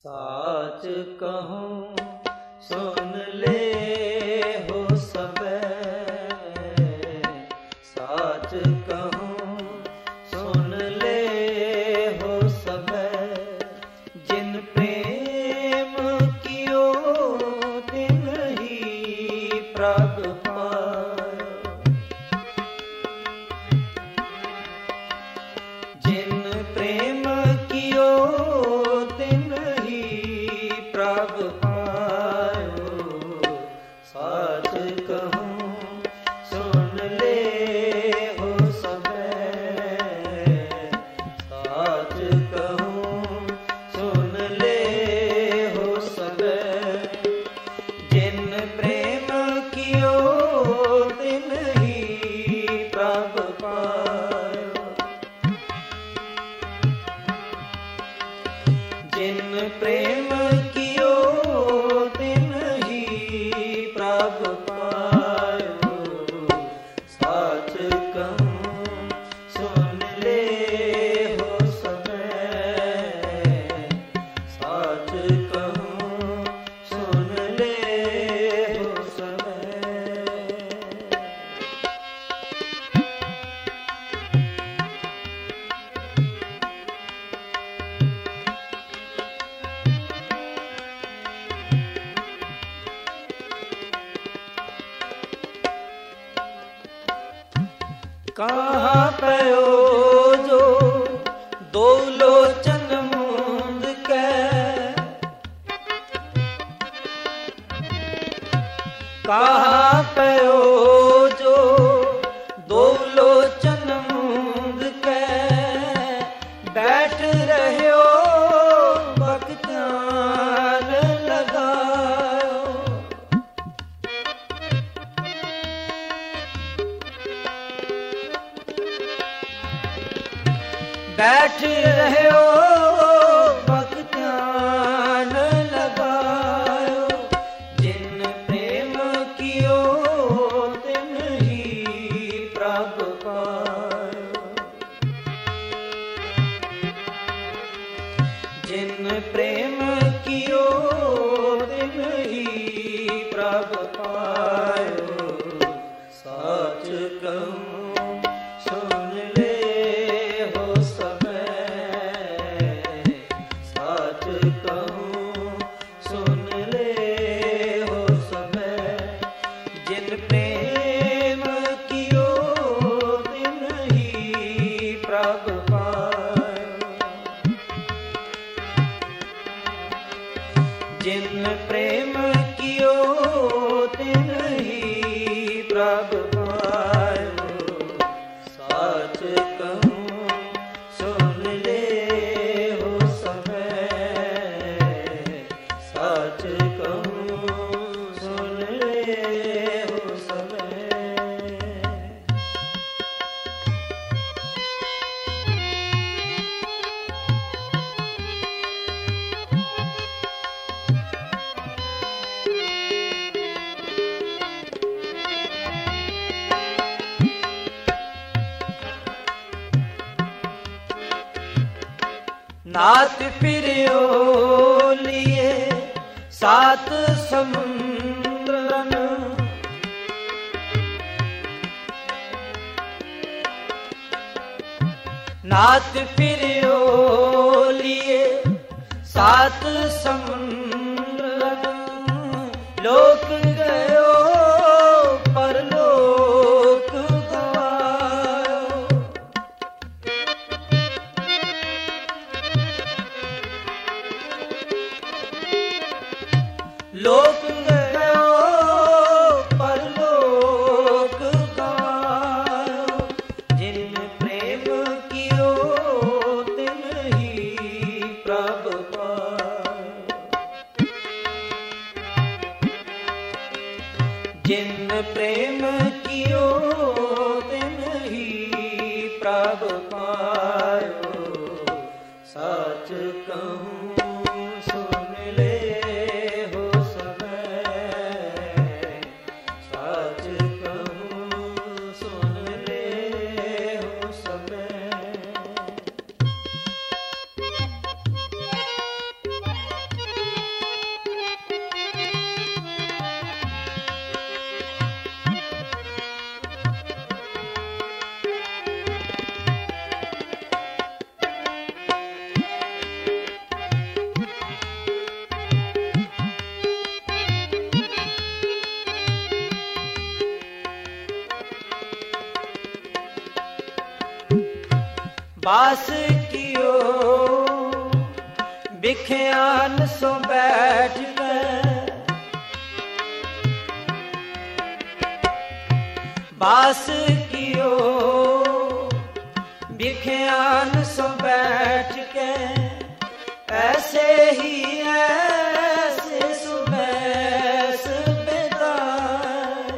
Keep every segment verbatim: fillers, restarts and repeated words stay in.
साच कहूँ सुन ले हो सबे, साच कहूँ सुन ले हो सबे, जिन प्रेम कियो दिन ही प्रभ पायो। जिन प्रेम कियो दिन ही प्रभ पायो, साच कहूँ सुन ले हो सबे, साच कहूँ सुन ले हो सबे, जिन प्रेम कियो दिन ही प्रभ पायो। जिन प्रेम कियो दिन ही प्रभ पायो, साच कहूँ सुन ले हो सबे, साच कहूँ सुन ले हो सबे। कहाँ पयो जो दो लोचन मूंद के, कहाँ पयो जो दो लोचन मूंद के, बैठ रह्यो बख्तियार लगायो। बैठ रह्यो बख्तियार लगायो, जिन प्रेम कियो दिन ही प्रभ पायो। जिन प्रेम कियो दिन ही प्रभ पायो, साच कहूँ सुन ले हो सबे, साच कहूँ सुन ले हो सबे, जिन प्रेम कियो दिन ही प्रभ पायो। जिन प्रेम कियो दिन ही प्रभ पायो, साच कहूँ सुन ले हो सबे, साच कहूँ सुन ले हो सबे। नाथ फिरियो लिए सात समुद्रन, नाथ फिरियो लिए सात समुद्रन, लोक गयो परलोक गवायो। लोक गयो परलोक गवायो, जिन प्रेम कियो दिन ही प्रभ पायो। जिन प्रेम कियो दिन ही प्रभ पायो, साच कहूँ सुन ले हो सबे, साच कहूँ सुन ले हो सबे। बास कियो बिख्यान सो बैठ गए, बास कियो बिख्यान सो बैठ के, ऐसे ही ऐसे सुबह बिताए।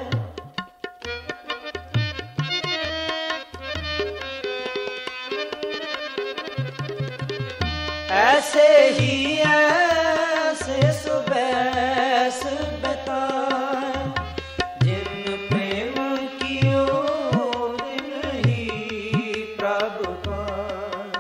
ऐसे ही ऐसे सुबह बिताए, जिन प्रेम कियो दिन ही प्रभु पायो।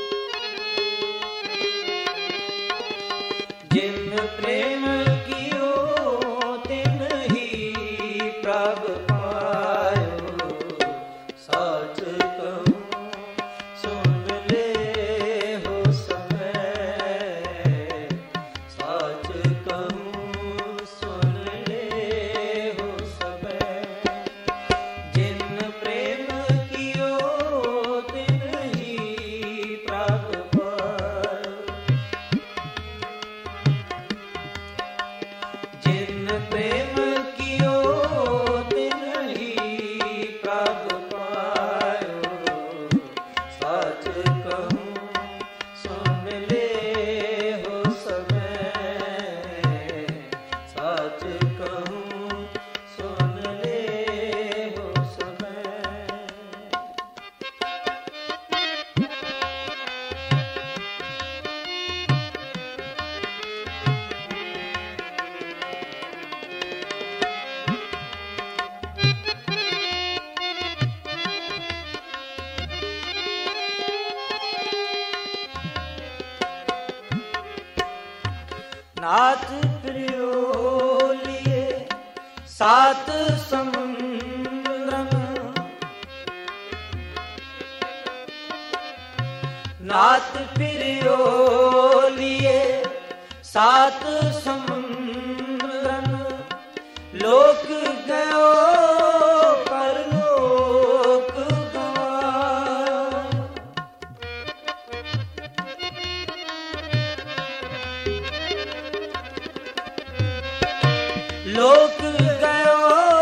जिन प्रेम कियो दिन ही प्रभु पायो, साच कहूँ सुन ले हो समय, साच कहूँ सुन ले हो समय। जिन प्रेम कियो दिन ही प्रभु पायो, जिन प्रेम कियो दिन ही प्रभु पायो, साच कहूँ सुन ले हो समय, साच कहूँ सुन ले हो समय। नाथ प्रियो लिए सात समुद्र, नाथ प्रियो लिए सात समुद्र, लोक गयो परलोक गवाए। लोक गयो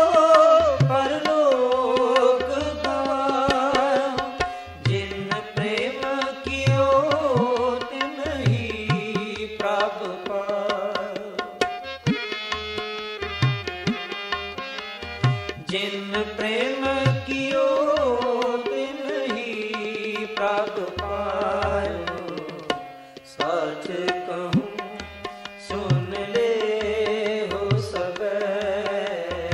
परलोक गवाए, जिन प्रेम कियो तिन ही प्रभु पायो। जिन प्रेम कियो तिन ही प्रभु पायो, सच कहूँ सुन ले हो सबे,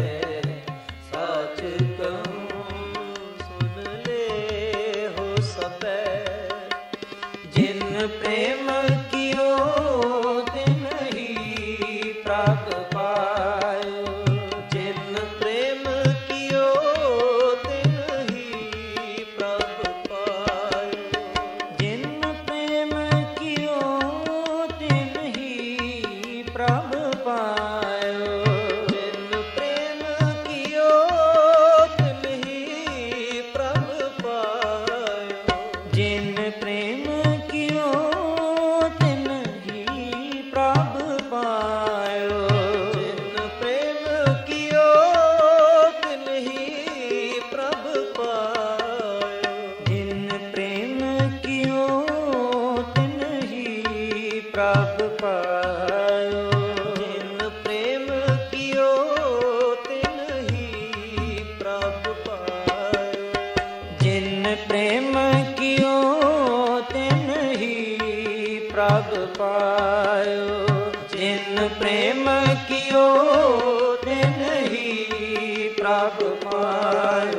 सच कहूँ सुन ले हो सबे। जिन प्रेम कियो तिन ही प्रभु पायो, जिन प्रेम कियो तिन ही प्रभु पायो। जिन प्रेम कियो तिन ही प्रभु पायो, जिन प्रेम कियो तिन ही प्रभु पायो। जिन प्रेम कियो तिन ही प्रभु पायो, जिन प्रेम कियो तिन ही प्रभु पायो। जिन प्रेम कियो तिन ही प्रभु पायो, जिन प्रेम कियो तिन ही प्रभु पायो। जिन प्रेम कियो तिन ही प्रभु पायो, जिन प्रेम कियो तिन ही प्रभु पायो।